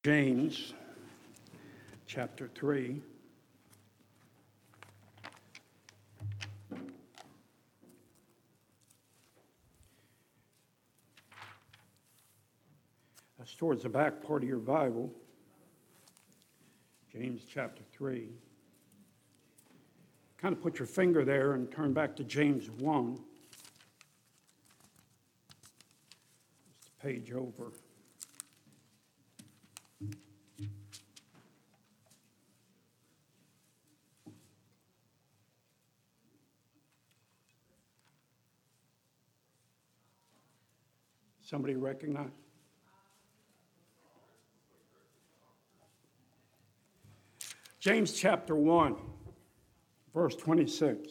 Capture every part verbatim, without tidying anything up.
James chapter three. That's towards the back part of your Bible. James chapter three. Kind of put your finger there and turn back to James one. Just a page over. Somebody recognize? James chapter one, verse twenty-six.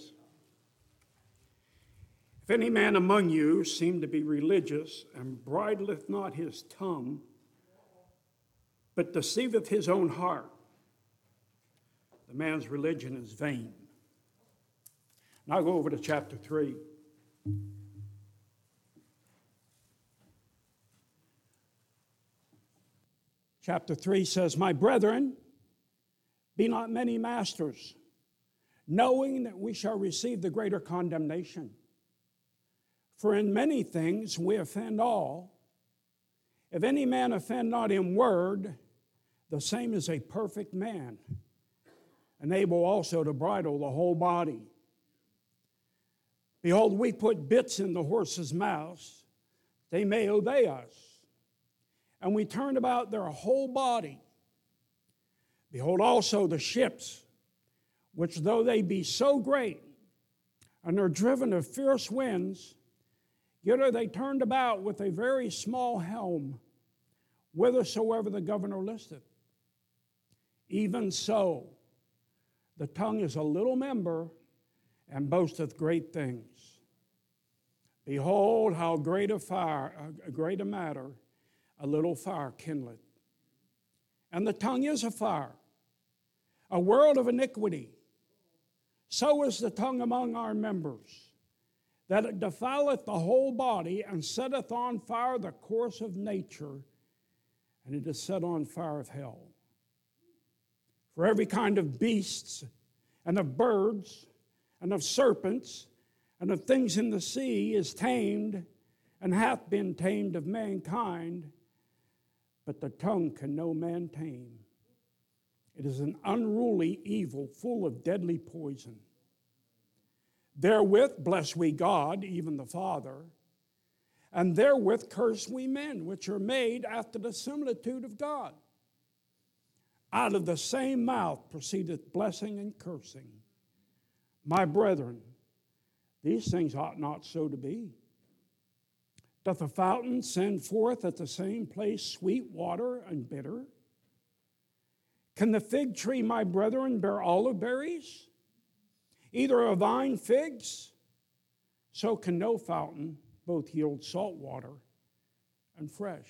If any man among you seem to be religious and bridleth not his tongue, but deceiveth his own heart, the man's religion is vain. Now I'll go over to chapter three. Chapter three says, My brethren, be not many masters, knowing that we shall receive the greater condemnation. For in many things we offend all. If any man offend not in word, the same is a perfect man, and able also to bridle the whole body. Behold, we put bits in the horses' mouths, they may obey us. And we turn about their whole body. Behold also the ships, which though they be so great, and are driven of fierce winds, yet are they turned about with a very small helm, whithersoever the governor listeth. Even so, the tongue is a little member, and boasteth great things. Behold, how great a fire, a great a matter, a little fire kindleth. And the tongue is a fire, a world of iniquity. So is the tongue among our members, that it defileth the whole body, and setteth on fire the course of nature, and it is set on fire of hell. For every kind of beasts, and of birds, and of serpents, and of things in the sea is tamed, and hath been tamed of mankind, but the tongue can no man tame. It is an unruly evil, full of deadly poison. Therewith bless we God, even the Father, and therewith curse we men, which are made after the similitude of God. Out of the same mouth proceedeth blessing and cursing. My brethren, these things ought not so to be. Doth a fountain send forth at the same place sweet water and bitter? Can the fig tree, my brethren, bear olive berries? Either a vine figs? So can no fountain both yield salt water and fresh.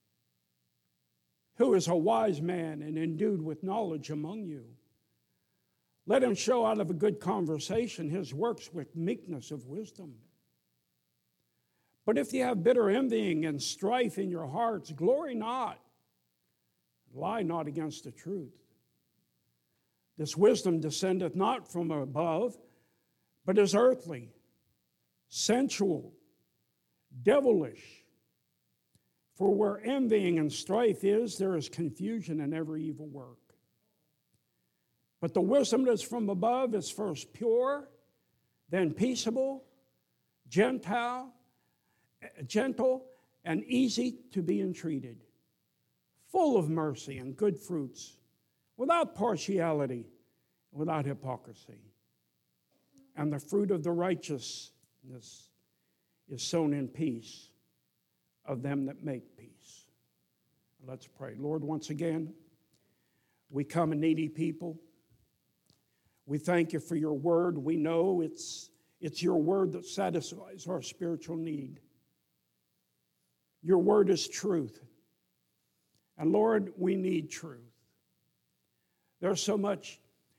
Who is a wise man and endued with knowledge among you? Let him show out of a good conversation his works with meekness of wisdom. But if you have bitter envying and strife in your hearts, glory not, lie not against the truth. This wisdom descendeth not from above, but is earthly, sensual, devilish. For where envying and strife is, there is confusion in every evil work. But the wisdom that is from above is first pure, then peaceable, Gentile, gentle, and easy to be entreated, full of mercy and good fruits, without partiality, without hypocrisy. And the fruit of the righteousness is sown in peace of them that make peace. Let's pray. Lord, once again, we come a needy people. We thank you for your word. We know it's, it's your word that satisfies our spiritual need. Your word is truth. And Lord, we need truth. There's so much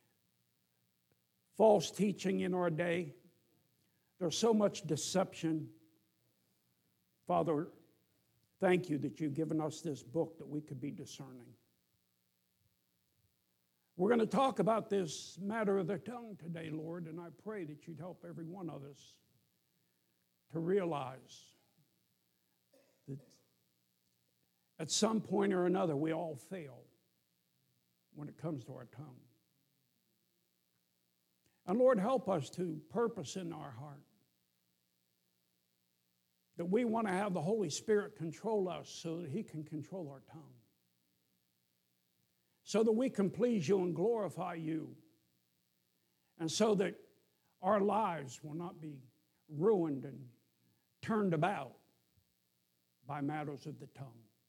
false teaching in our day. There's so much deception. Father, thank you that you've given us this book that we could be discerning. We're going to talk about this matter of the tongue today, Lord, and I pray that you'd help every one of us to realize that at some point or another we all fail when it comes to our tongue. And Lord, help us to purpose in our heart that we want to have the Holy Spirit control us so that He can control our tongue, so that we can please you and glorify you, and so that our lives will not be ruined and turned about by matters of the tongue.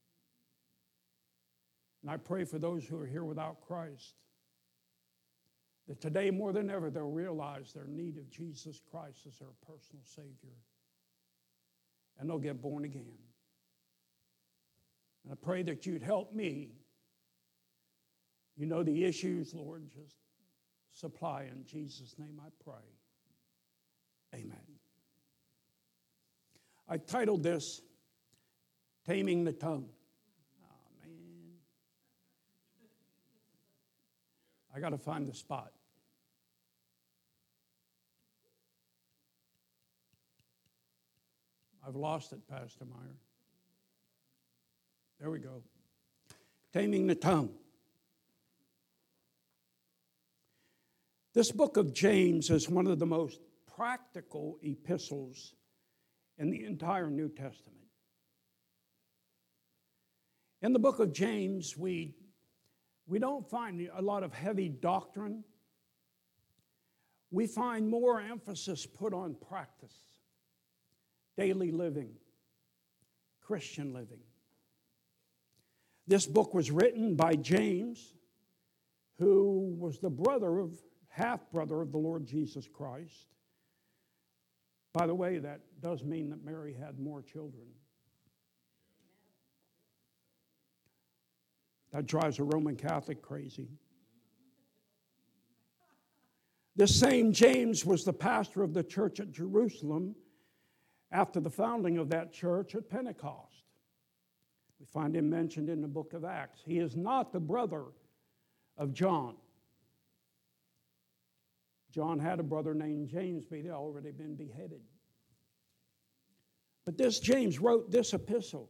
And I pray for those who are here without Christ, that today more than ever they'll realize their need of Jesus Christ as their personal Savior, and they'll get born again. And I pray that you'd help me. You know the issues, Lord, just supply. In Jesus' name I pray. Amen. I titled this, Taming the Tongue. Oh, man. I got to find the spot. I've lost it, Pastor Meyer. There we go. Taming the Tongue. This book of James is one of the most practical epistles in the entire New Testament. In the book of James, we, we don't find a lot of heavy doctrine. We find more emphasis put on practice, daily living, Christian living. This book was written by James, who was the brother of, half-brother of the Lord Jesus Christ. By the way, that does mean that Mary had more children. That drives a Roman Catholic crazy. This same James was the pastor of the church at Jerusalem after the founding of that church at Pentecost. We find him mentioned in the book of Acts. He is not the brother of John. John had a brother named James, but he had already been beheaded. But this James wrote this epistle.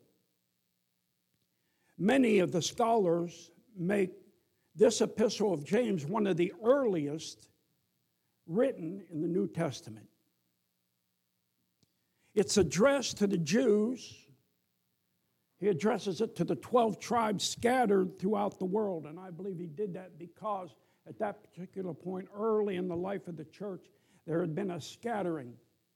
Many of the scholars make this epistle of James one of the earliest written in the New Testament. It's addressed to the Jews. He addresses it to the twelve tribes scattered throughout the world, and I believe he did that because at that particular point, early in the life of the church, there had been a scattering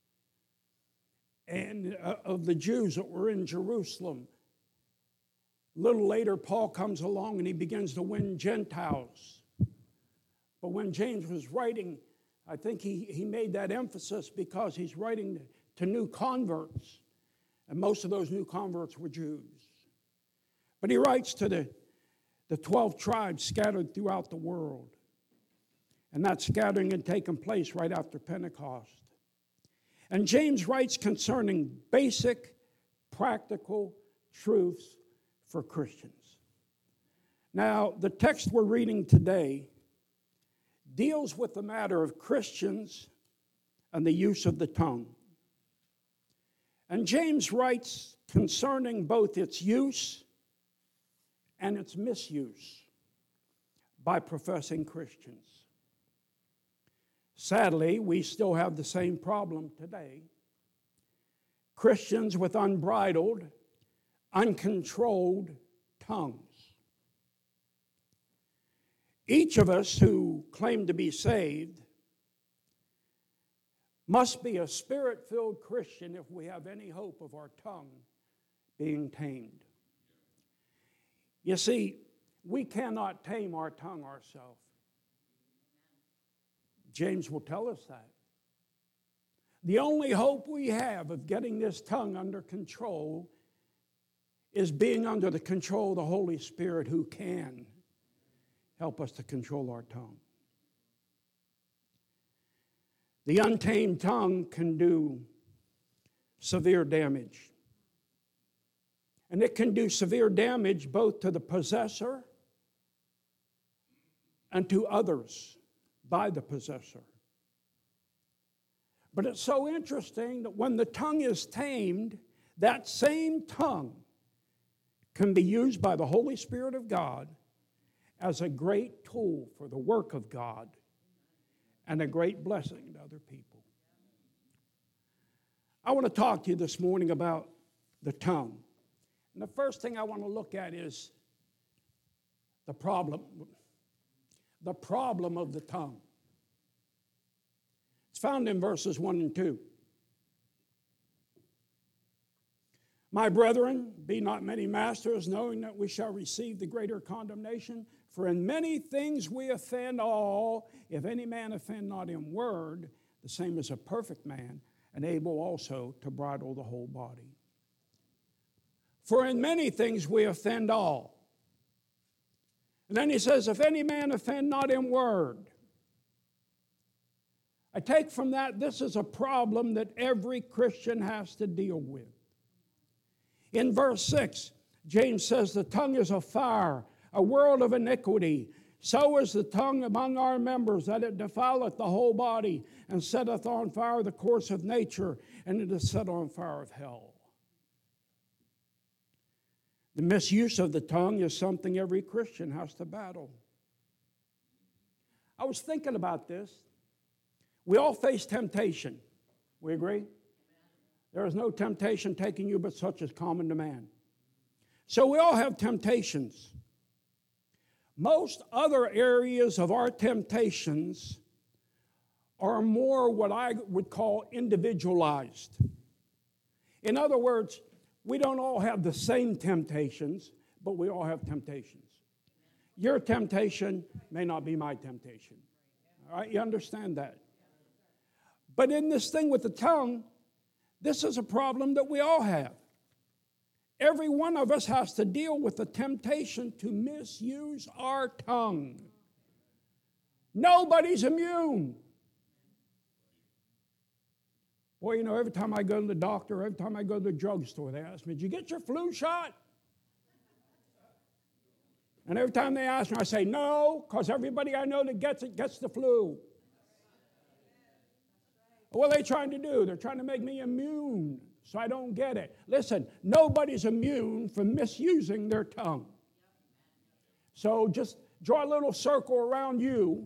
and uh, of the Jews that were in Jerusalem. A little later, Paul comes along and he begins to win Gentiles. But when James was writing, I think he, he made that emphasis because he's writing to new converts, and most of those new converts were Jews. But he writes to the, the twelve tribes scattered throughout the world. And that scattering had taken place right after Pentecost. And James writes concerning basic, practical truths for Christians. Now, the text we're reading today deals with the matter of Christians and the use of the tongue. And James writes concerning both its use and its misuse by professing Christians. Sadly, we still have the same problem today. Christians with unbridled, uncontrolled tongues. Each of us who claim to be saved must be a Spirit-filled Christian if we have any hope of our tongue being tamed. You see, we cannot tame our tongue ourselves. James will tell us that. The only hope we have of getting this tongue under control is being under the control of the Holy Spirit, who can help us to control our tongue. The untamed tongue can do severe damage. And it can do severe damage both to the possessor and to others by the possessor. But it's so interesting that when the tongue is tamed, that same tongue can be used by the Holy Spirit of God as a great tool for the work of God and a great blessing to other people. I want to talk to you this morning about the tongue. And the first thing I want to look at is the problem, the problem of the tongue. It's found in verses one and two. My brethren, be not many masters, knowing that we shall receive the greater condemnation. For in many things we offend all. If any man offend not in word, the same is a perfect man, and able also to bridle the whole body. For in many things we offend all. And then he says, if any man offend not in word. I take from that this is a problem that every Christian has to deal with. In verse six, James says, the tongue is a fire, a world of iniquity. So is the tongue among our members, that it defileth the whole body, and setteth on fire the course of nature, and it is set on fire of hell. The misuse of the tongue is something every Christian has to battle. I was thinking about this. We all face temptation. We agree? There is no temptation taking you but such as common to man. So we all have temptations. Most other areas of our temptations are more what I would call individualized. In other words, we don't all have the same temptations, but we all have temptations. Your temptation may not be my temptation. All right, you understand that? But in this thing with the tongue, this is a problem that we all have. Every one of us has to deal with the temptation to misuse our tongue. Nobody's immune. Boy, you know, every time I go to the doctor, every time I go to the drugstore, they ask me, did you get your flu shot? And every time they ask me, I say, no, because everybody I know that gets it gets the flu. What are they trying to do? They're trying to make me immune so I don't get it. Listen, nobody's immune from misusing their tongue. So just draw a little circle around you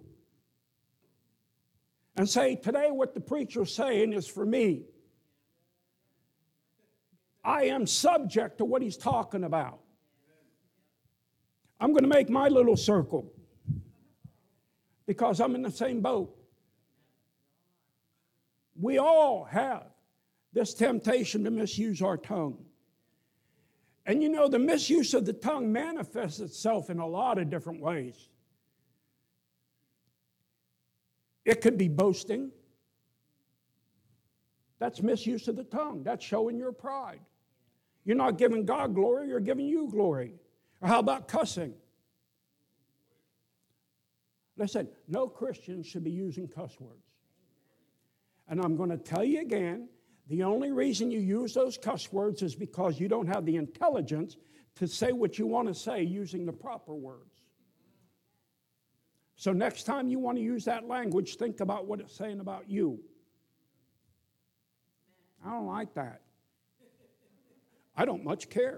and say, today what the preacher's saying is for me. I am subject to what he's talking about. I'm going to make my little circle because I'm in the same boat. We all have this temptation to misuse our tongue. And you know, the misuse of the tongue manifests itself in a lot of different ways. It could be boasting. That's misuse of the tongue. That's showing your pride. You're not giving God glory, you're giving you glory. Or how about cussing? Listen, no Christian should be using cuss words. And I'm going to tell you again, the only reason you use those cuss words is because you don't have the intelligence to say what you want to say using the proper words. So next time you want to use that language, think about what it's saying about you. I don't like that. I don't much care.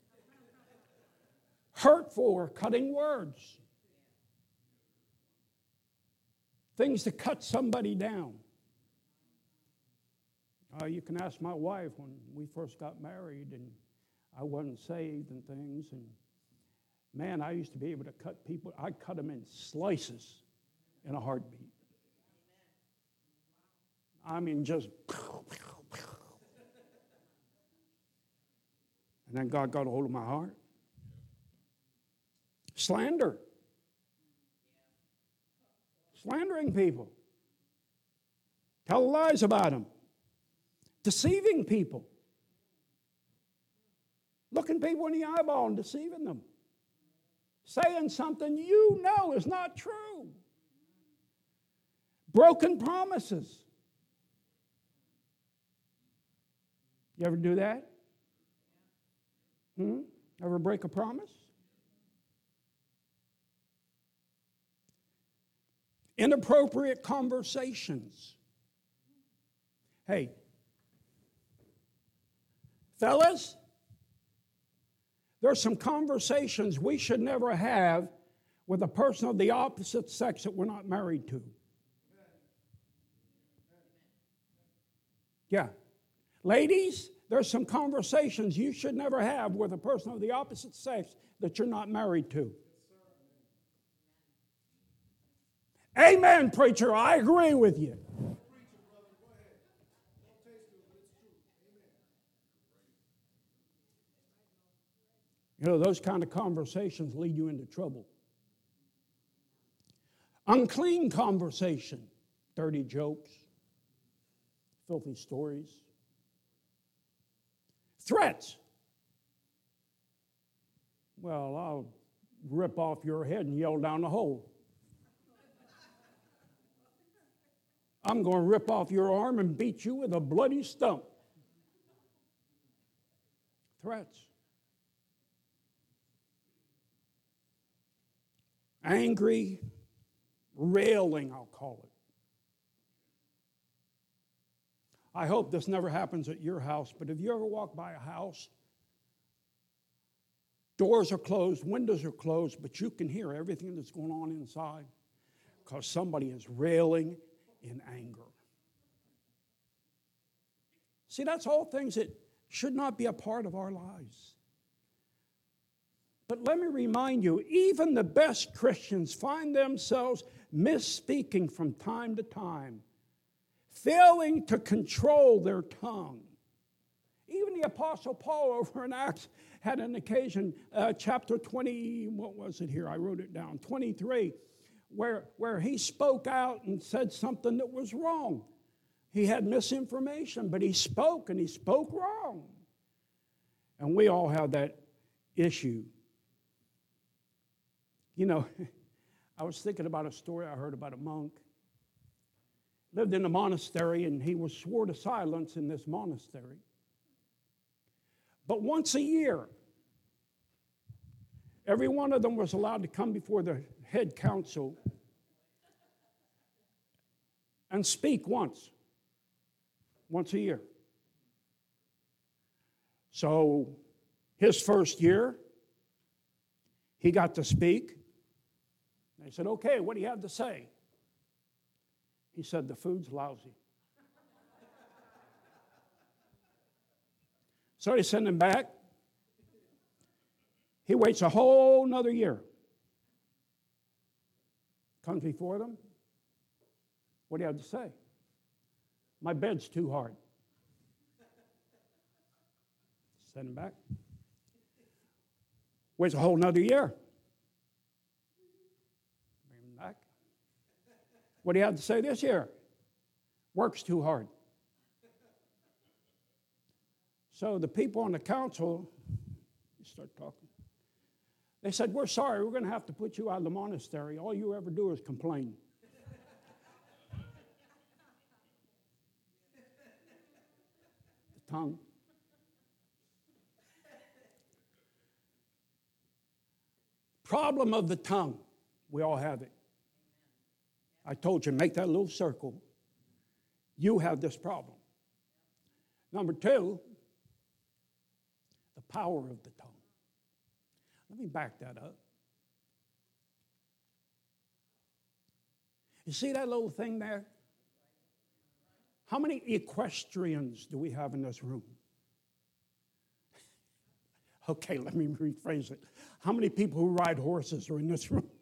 Hurtful or cutting words. Things to cut somebody down. Uh, you can ask my wife when we first got married and I wasn't saved and things. And man, I used to be able to cut people. I cut them in slices in a heartbeat. I mean, just. And then God got a hold of my heart. Slander. Slandering people. Tell lies about them. Deceiving people. Looking people in the eyeball and deceiving them. Saying something you know is not true. Broken promises. You ever do that? Hmm? Ever break a promise? inappropriate conversations. Hey, fellas, there's some conversations we should never have with a person of the opposite sex that we're not married to. Yeah. Ladies, there's some conversations you should never have with a person of the opposite sex that you're not married to. Amen, preacher. I agree with you. You know, those kind of conversations lead you into trouble. Unclean conversation, dirty jokes, filthy stories, threats. Well, I'll rip off your head and yell down the hole. I'm going to rip off your arm and beat you with a bloody stump. Threats. Angry railing, I'll call it. I hope this never happens at your house, but if you ever walk by a house, doors are closed, windows are closed, but you can hear everything that's going on inside because somebody is railing in anger. See, that's all things that should not be a part of our lives. But let me remind you, even the best Christians find themselves misspeaking from time to time, failing to control their tongue. Even the Apostle Paul over in Acts had an occasion, uh, chapter twenty, what was it here? I wrote it down, twenty-three, where, where he spoke out and said something that was wrong. He had misinformation, but he spoke, and he spoke wrong. And we all have that issue. You know, I was thinking about a story I heard about a monk. Lived in a monastery, and he was swore to silence in this monastery. But once a year, every one of them was allowed to come before the head council and speak once. Once a year. So his first year, he got to speak. They said, okay, what do you have to say? He said, the food's lousy. So they send him back. He waits a whole nother year. Comes before them. What do you have to say? My bed's too hard. Send him back. Waits a whole nother year. Bring him back. What do you have to say this year? Work's too hard. So the people on the council, you start talking. They said, we're sorry, we're going to have to put you out of the monastery. All you ever do is complain. The tongue. Problem of the tongue. We all have it. I told you, make that little circle. You have this problem. Number two, the power of the tongue. Let me back that up. You see that little thing there? How many equestrians do we have in this room? Okay, let me rephrase it. How many people who ride horses are in this room?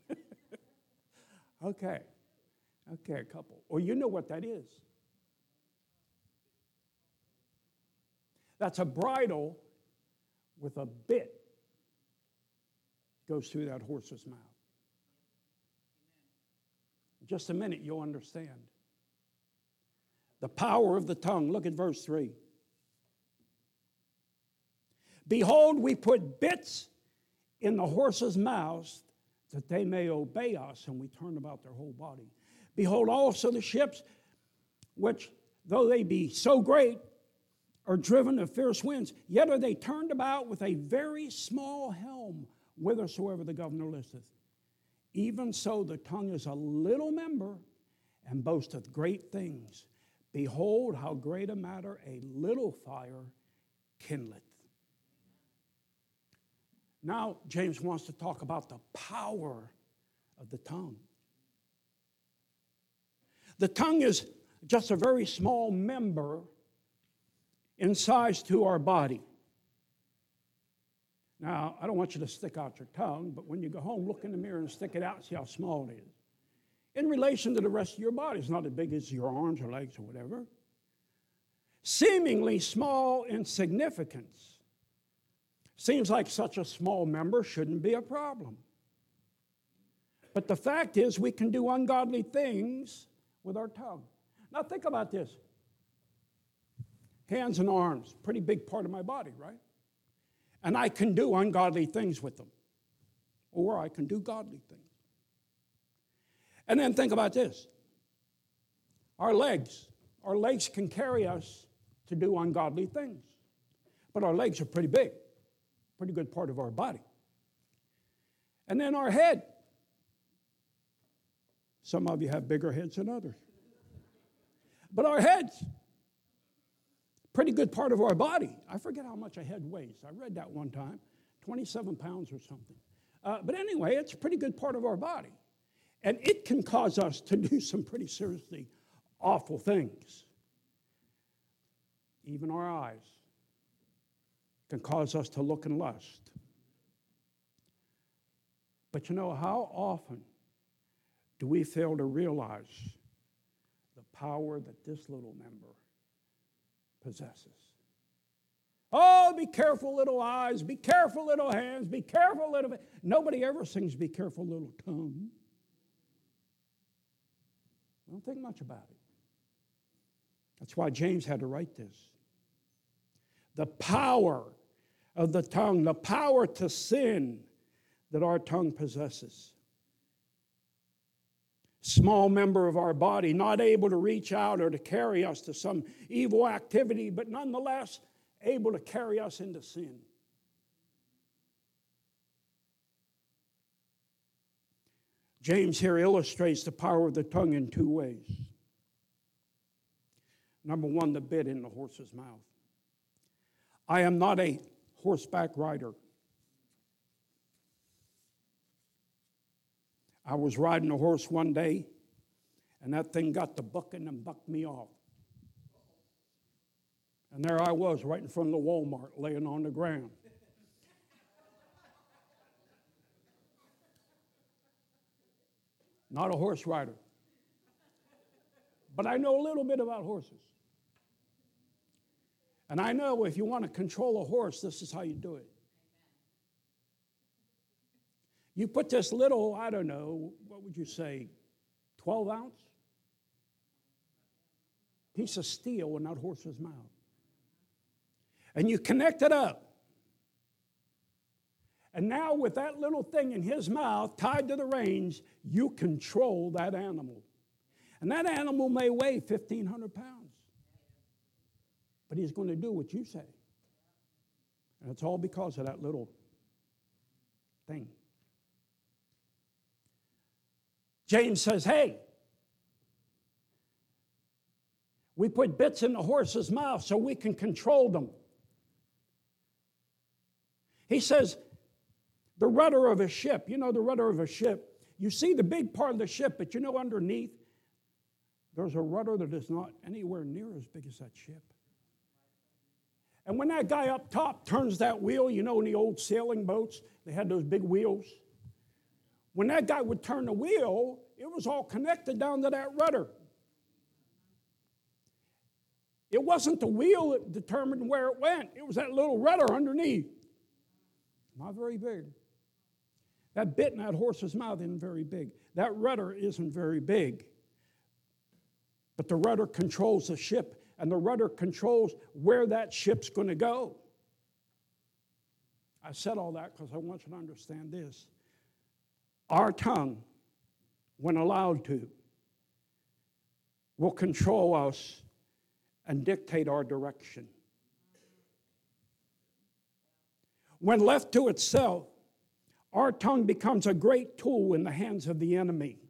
Okay. Okay, a couple. Well, you know what that is. That's a bridle with a bit goes through that horse's mouth. In just a minute, you'll understand. The power of the tongue. Look at verse three. Behold, we put bits in the horses' mouths that they may obey us, and we turn about their whole body. Behold also the ships, which, though they be so great, are driven of fierce winds, yet are they turned about with a very small helm, whithersoever the governor listeth. Even so, the tongue is a little member and boasteth great things. Behold, how great a matter a little fire kindleth. Now, James wants to talk about the power of the tongue. The tongue is just a very small member in size to our body. Now, I don't want you to stick out your tongue, but when you go home, look in the mirror and stick it out and see how small it is. In relation to the rest of your body, it's not as big as your arms or legs or whatever. Seemingly small in significance. Seems like such a small member shouldn't be a problem. But the fact is, we can do ungodly things with our tongue. Now think about this. Hands and arms, pretty big part of my body, right? And I can do ungodly things with them. Or I can do godly things. And then think about this. Our legs. Our legs can carry us to do ungodly things. But our legs are pretty big. Pretty good part of our body. And then our head. Some of you have bigger heads than others. But our heads, pretty good part of our body. I forget how much a head weighs. I read that one time, twenty-seven pounds or something. Uh, but anyway, it's a pretty good part of our body. And it can cause us to do some pretty seriously awful things. Even our eyes can cause us to look and lust. But you know, how often do we fail to realize the power that this little member possesses? Oh, be careful, little eyes. Be careful, little hands. Be careful, little... Nobody ever sings, be careful, little tongue. I don't think much about it. That's why James had to write this. The power of the tongue, the power to sin that our tongue possesses. Small member of our body, not able to reach out or to carry us to some evil activity, but nonetheless able to carry us into sin. James here illustrates the power of the tongue in two ways. Number one, the bit in the horse's mouth. I am not a horseback rider. I was riding a horse one day, and that thing got to bucking and bucked me off. And there I was, right in front of the Walmart, laying on the ground. Not a horse rider. But I know a little bit about horses. And I know if you want to control a horse, this is how you do it. You put this little, I don't know, what would you say, twelve ounce piece of steel in that horse's mouth. And you connect it up. And now with that little thing in his mouth tied to the reins, you control that animal. And that animal may weigh fifteen hundred pounds. But he's going to do what you say. And it's all because of that little thing. James says, hey, we put bits in the horse's mouth so we can control them. He says, the rudder of a ship, you know the rudder of a ship, you see the big part of the ship, but you know underneath, there's a rudder that is not anywhere near as big as that ship. And when that guy up top turns that wheel, you know in the old sailing boats, they had those big wheels. When that guy would turn the wheel, it was all connected down to that rudder. It wasn't the wheel that determined where it went. It was that little rudder underneath. Not very big. That bit in that horse's mouth isn't very big. That rudder isn't very big. But the rudder controls the ship, and the rudder controls where that ship's going to go. I said all that because I want you to understand this. Our tongue, when allowed to, will control us and dictate our direction. When left to itself, our tongue becomes a great tool in the hands of the enemy.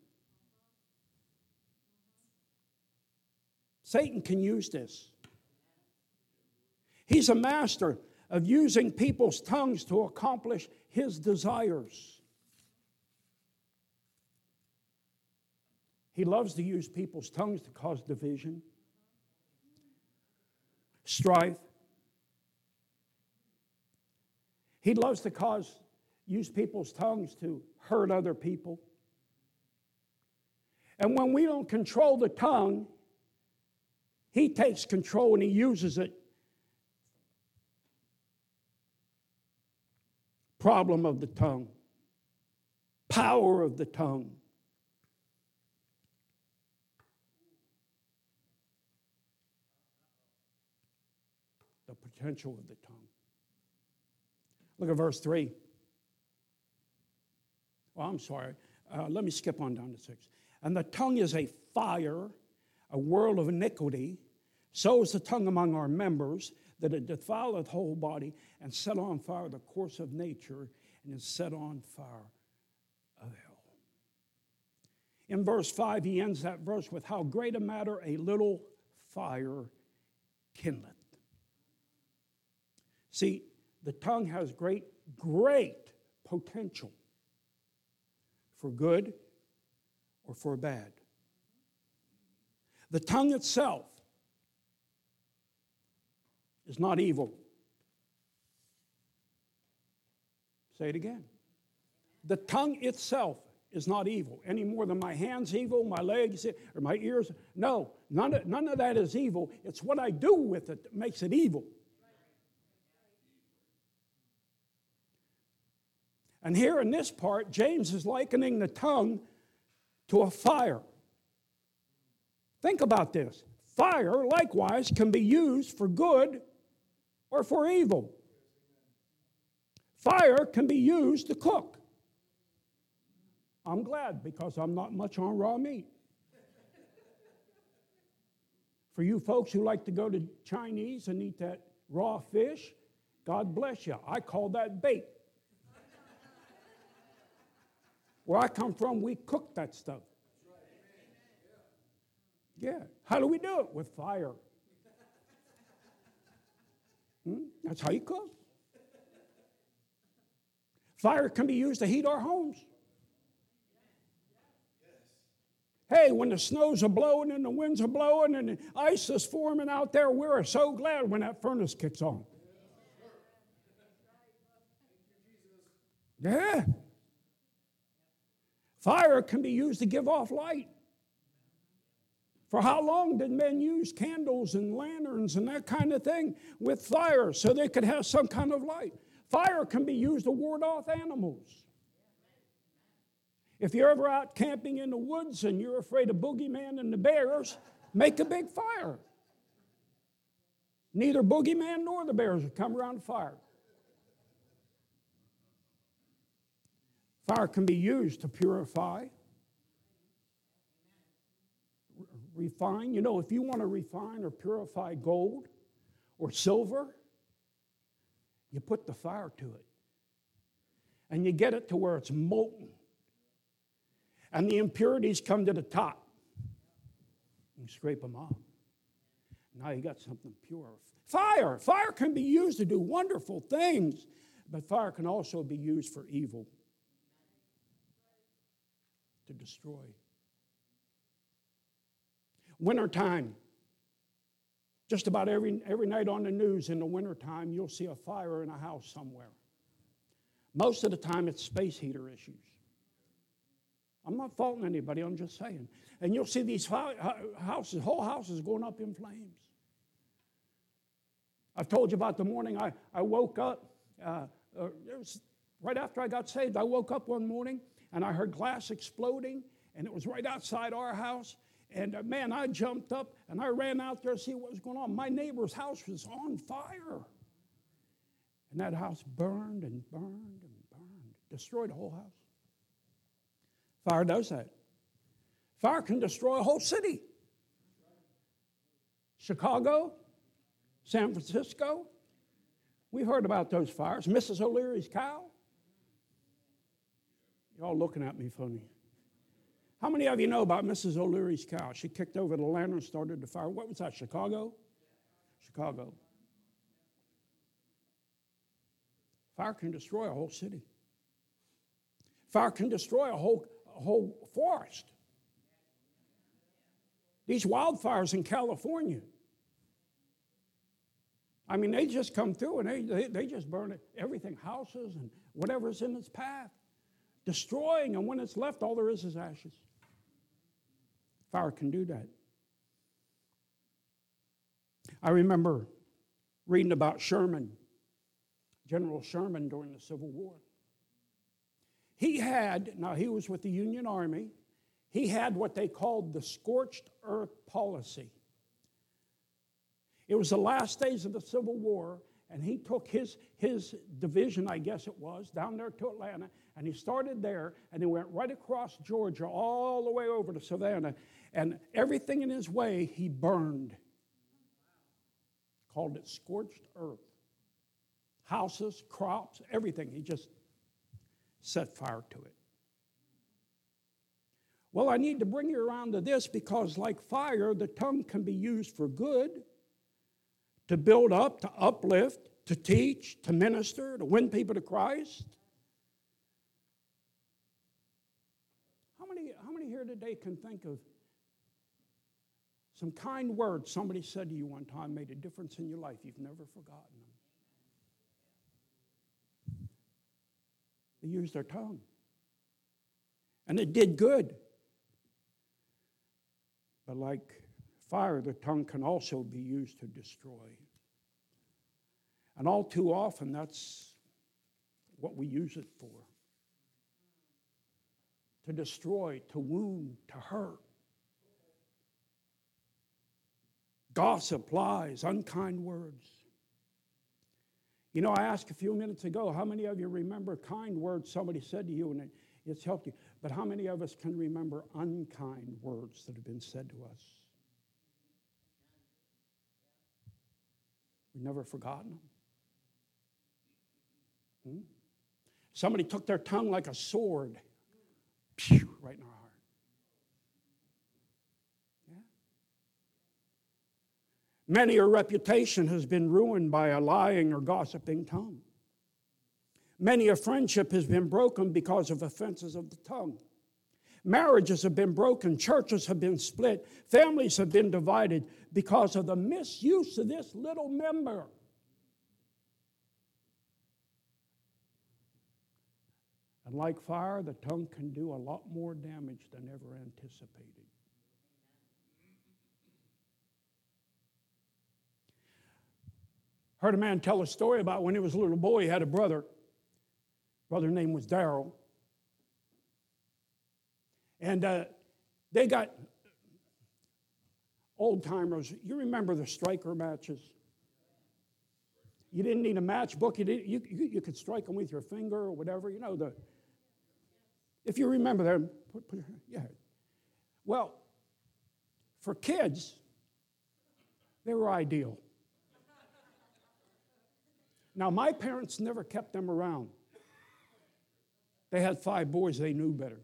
Satan can use this. He's a master of using people's tongues to accomplish his desires. He loves to use people's tongues to cause division, strife. He loves to cause, use people's tongues to hurt other people. And when we don't control the tongue, he takes control and he uses it. Problem of the tongue. Power of the tongue. The potential of the tongue. Look at verse three. Well, I'm sorry. Uh, let me skip on down to six. And the tongue is a fire, a world of iniquity. So is the tongue among our members, that it defileth the whole body, and set on fire the course of nature, and is set on fire of hell. In verse five, he ends that verse with, how great a matter a little fire kindleth. See, the tongue has great, great potential for good or for bad. The tongue itself is not evil. Say it again. The tongue itself is not evil, any more than my hand's evil, my legs, or my ears. No, none of, none of that is evil. It's what I do with it that makes it evil. And here in this part, James is likening the tongue to a fire. Think about this. Fire, likewise, can be used for good or for evil. Fire can be used to cook. I'm glad, because I'm not much on raw meat. For you folks who like to go to Chinese and eat that raw fish, God bless you. I call that bait. Where I come from, we cook that stuff. Yeah. How do we do it? With fire. Hmm? That's how you cook. Fire can be used to heat our homes. Hey, when the snows are blowing and the winds are blowing and the ice is forming out there, we're so glad when that furnace kicks on. Yeah. Fire can be used to give off light. For how long did men use candles and lanterns and that kind of thing with fire so they could have some kind of light? Fire can be used to ward off animals. If you're ever out camping in the woods and you're afraid of boogeyman and the bears, make a big fire. Neither boogeyman nor the bears will come around the fire. Fire can be used to purify, refine. You know, if you want to refine or purify gold or silver, you put the fire to it. And you get it to where it's molten. And the impurities come to the top. You scrape them off. Now you got something pure. Fire! Fire can be used to do wonderful things, but fire can also be used for evil. To destroy. Wintertime. Just about every, every night on the news in the wintertime, you'll see a fire in a house somewhere. Most of the time, it's space heater issues. I'm not faulting anybody, I'm just saying. And you'll see these houses, whole houses going up in flames. I've told you about the morning I, I woke up, uh, uh, it was right after I got saved, I woke up one morning and I heard glass exploding, and it was right outside our house. And uh, man, I jumped up and I ran out there to see what was going on. My neighbor's house was on fire. And that house burned and burned and burned, destroyed the whole house. Fire does that. Fire can destroy a whole city. Chicago, San Francisco. We've heard about those fires. Missus O'Leary's cow. Y'all looking at me funny. How many of you know about Missus O'Leary's cow? She kicked over the lantern, started the fire. What was that, Chicago? Chicago. Fire can destroy a whole city. Fire can destroy a whole, a whole forest. These wildfires in California, I mean, they just come through and they, they, they just burn it, everything, houses and whatever's in its path, destroying, and when it's left, all there is is ashes. Fire can do that. I remember reading about Sherman, General Sherman during the Civil War. He had, now he was with the Union Army, he had what they called the scorched earth policy. It was the last days of the Civil War, and he took his, his division, I guess it was, down there to Atlanta, and he started there, and he went right across Georgia all the way over to Savannah, and everything in his way he burned. Called it scorched earth. Houses, crops, everything. He just set fire to it. Well, I need to bring you around to this because, like fire, the tongue can be used for good, to build up, to uplift, to teach, to minister, to win people to Christ. How many, how many here today can think of some kind words somebody said to you one time made a difference in your life? You've never forgotten them. They used their tongue. And it did good. But like fire, the tongue can also be used to destroy. And all too often, that's what we use it for. To destroy, to wound, to hurt. Gossip, lies, unkind words. You know, I asked a few minutes ago, how many of you remember kind words somebody said to you and it, it's helped you? But how many of us can remember unkind words that have been said to us? We've never forgotten them. Hmm? Somebody took their tongue like a sword, pew, right in our heart. Yeah. Many a reputation has been ruined by a lying or gossiping tongue. Many a friendship has been broken because of offenses of the tongue. Marriages have been broken, churches have been split, families have been divided because of the misuse of this little member. And like fire, the tongue can do a lot more damage than ever anticipated. Heard a man tell a story about when he was a little boy, he had a brother. Brother's name was Darrell. And uh, they got old-timers. You remember the striker matches? You didn't need a matchbook. You, didn't, you, you, you could strike them with your finger or whatever. You know, the. If you remember them, put, put, yeah. Well, for kids, they were ideal. Now, my parents never kept them around. They had five boys, they knew better.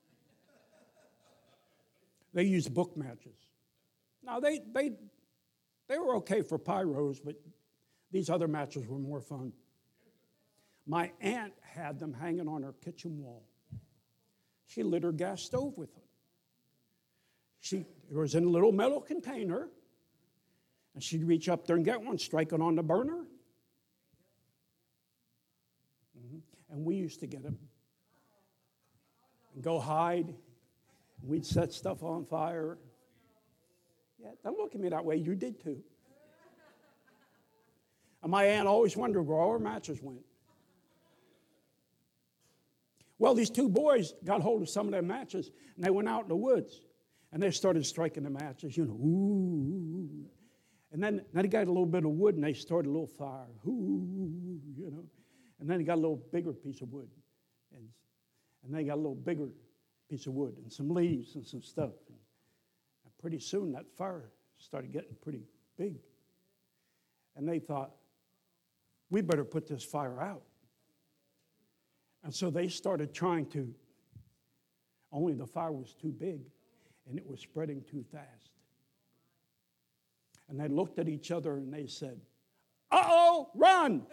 They used book matches. Now, they, they, they were okay for pyros, but these other matches were more fun. My aunt had them hanging on her kitchen wall. She lit her gas stove with them. She, it was in a little metal container, and she'd reach up there and get one, strike it on the burner. Mm-hmm. And we used to get them. And go hide. We'd set stuff on fire. Yeah, don't look at me that way. You did too. And my aunt always wondered where all her matches went. Well, these two boys got hold of some of their matches, and they went out in the woods, and they started striking the matches, you know, ooh. And then, then they got a little bit of wood, and they started a little fire, ooh, you know. And then they got a little bigger piece of wood, and, and they got a little bigger piece of wood, and some leaves and some stuff. And, and pretty soon, that fire started getting pretty big. And they thought, we better put this fire out. And so they started trying to Only the fire was too big, and it was spreading too fast. And they looked at each other and they said, uh-oh, run!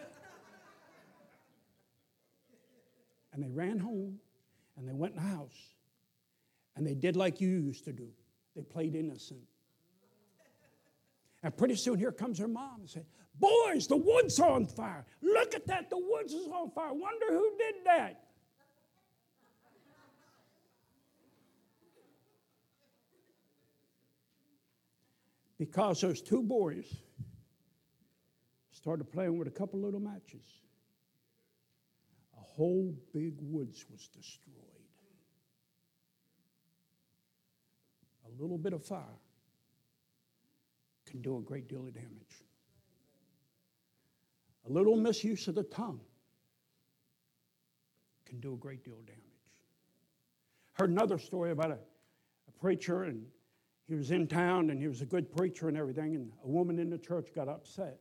And they ran home, and they went in the house, and they did like you used to do. They played innocent. And pretty soon here comes her mom and said, boys, the wood's on fire. Look at that, the woods is on fire. Wonder who did that. Because those two boys started playing with a couple little matches, a whole big woods was destroyed. A little bit of fire can do a great deal of damage. A little misuse of the tongue can do a great deal of damage. Heard another story about a, a preacher, and he was in town, and he was a good preacher and everything, and a woman in the church got upset.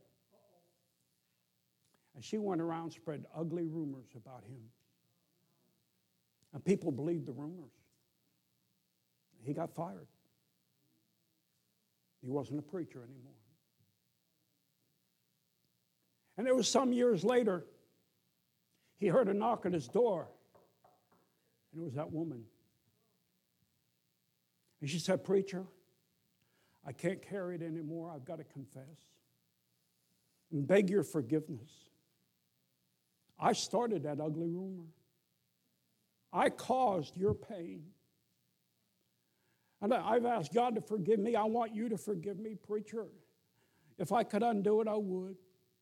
And she went around and spread ugly rumors about him. And people believed the rumors. He got fired. He wasn't a preacher anymore. And it was some years later, he heard a knock at his door, and it was that woman. And she said, preacher, I can't carry it anymore. I've got to confess and beg your forgiveness. I started that ugly rumor. I caused your pain. And I've asked God to forgive me. I want you to forgive me, preacher. If I could undo it, I would.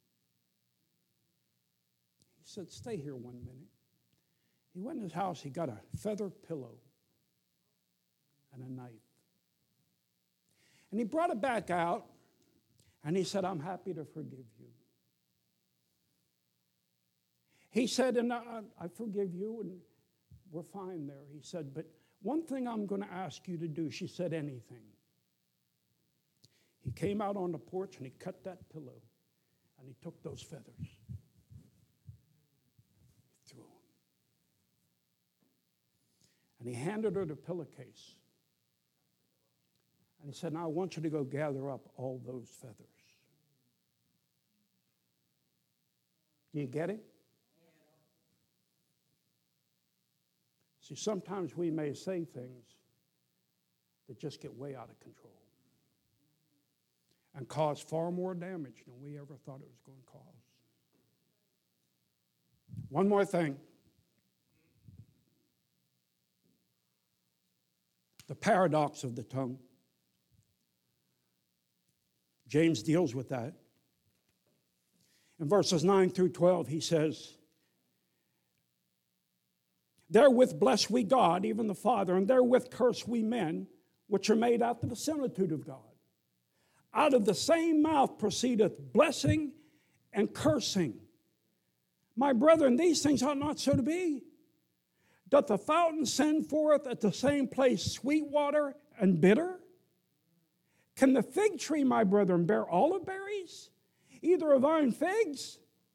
He said, stay here one minute. He went in his house. He got a feather pillow and a knife. And he brought it back out, and he said, I'm happy to forgive you. He said, and I, I forgive you, and we're fine there. He said, but one thing I'm going to ask you to do. She said, anything. He came out on the porch, and he cut that pillow, and he took those feathers. He threw them. And he handed her the pillowcase. And he said, now I want you to go gather up all those feathers. Do you get it? See, sometimes we may say things that just get way out of control and cause far more damage than we ever thought it was going to cause. One more thing. The paradox of the tongue. James deals with that. In verses nine through twelve, he says, therewith bless we God, even the Father, and therewith curse we men, which are made after the similitude of God. Out of the same mouth proceedeth blessing and cursing. My brethren, these things ought not so to be. Doth the fountain send forth at the same place sweet water and bitter? Can the fig tree, my brethren, bear olive berries, either of vine figs?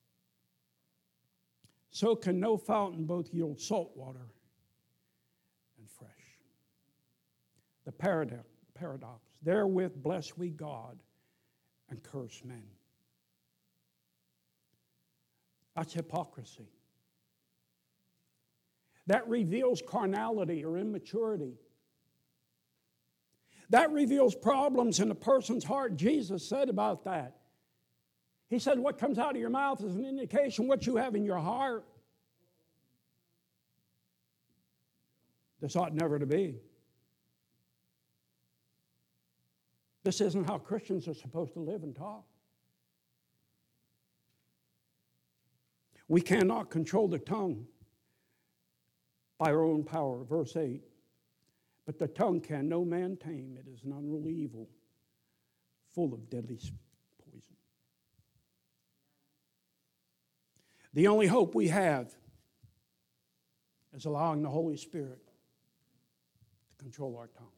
So can no fountain both yield salt water and fresh. The paradox, paradox. Therewith bless we God and curse men. That's hypocrisy. That reveals carnality or immaturity. That reveals problems in a person's heart. Jesus said about that. He said, what comes out of your mouth is an indication what you have in your heart. This ought never to be. This isn't how Christians are supposed to live and talk. We cannot control the tongue by our own power. Verse eight. But the tongue can no man tame. It is an unruly evil, full of deadly poison. The only hope we have is allowing the Holy Spirit to control our tongue.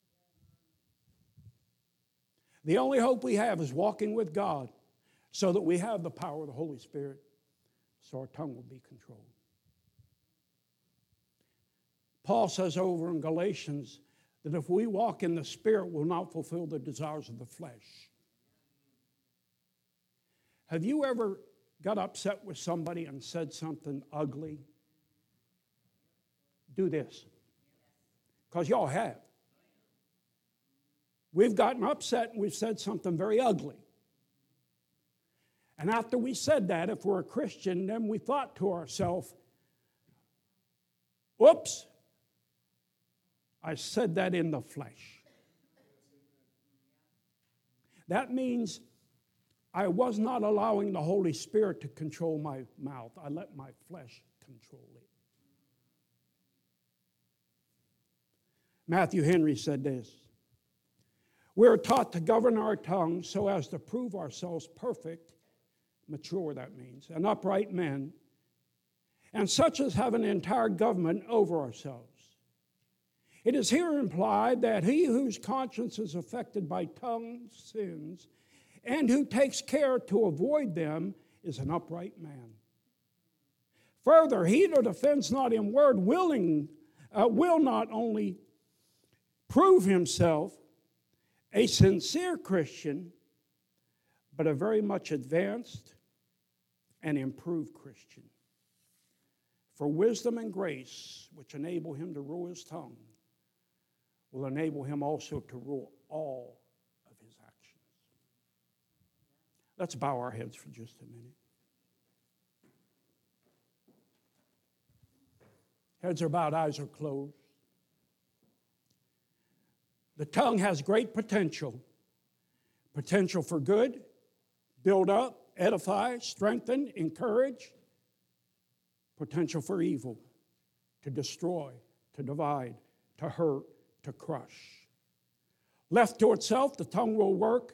The only hope we have is walking with God so that we have the power of the Holy Spirit so our tongue will be controlled. Paul says over in Galatians that if we walk in the Spirit, we'll not fulfill the desires of the flesh. Have you ever got upset with somebody and said something ugly? Do this. Because y'all have. We've gotten upset and we've said something very ugly. And after we said that, if we're a Christian, then we thought to ourselves, whoops, I said that in the flesh. That means I was not allowing the Holy Spirit to control my mouth. I let my flesh control it. Matthew Henry said this: we are taught to govern our tongue so as to prove ourselves perfect, mature that means, and upright men, and such as have an entire government over ourselves. It is here implied that he whose conscience is affected by tongue sins and who takes care to avoid them is an upright man. Further, he that offends not in word willing uh, will not only prove himself a sincere Christian, but a very much advanced and improved Christian. For wisdom and grace, which enable him to rule his tongue, will enable him also to rule all of his actions. Let's bow our heads for just a minute. Heads are bowed, eyes are closed. The tongue has great potential. Potential for good, build up, edify, strengthen, encourage. Potential for evil, to destroy, to divide, to hurt, to crush. Left to itself, the tongue will work